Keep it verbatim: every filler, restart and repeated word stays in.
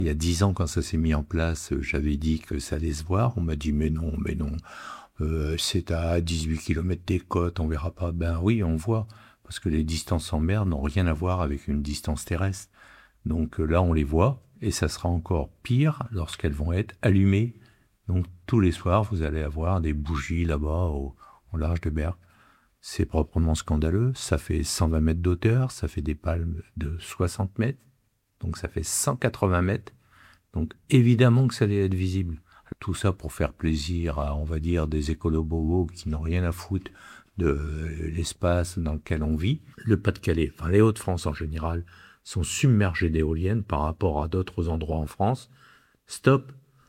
Il y a dix ans, quand ça s'est mis en place, euh, j'avais dit que ça allait se voir. On m'a dit, mais non, mais non, euh, c'est à dix-huit kilomètres des côtes, on verra pas. Ben oui, on voit, parce que les distances en mer n'ont rien à voir avec une distance terrestre. Donc euh, là, on les voit, et ça sera encore pire lorsqu'elles vont être allumées. Donc tous les soirs, vous allez avoir des bougies là-bas au, au large de Berck. C'est proprement scandaleux. Ça fait cent vingt mètres d'auteur, ça fait des palmes de soixante mètres, donc ça fait cent quatre-vingts mètres. Donc évidemment que ça allait être visible. Tout ça pour faire plaisir à, on va dire, des écolo-bobos qui n'ont rien à foutre de l'espace dans lequel on vit. Le Pas-de-Calais, enfin les Hauts-de-France en général, sont submergés d'éoliennes par rapport à d'autres endroits en France. Stop,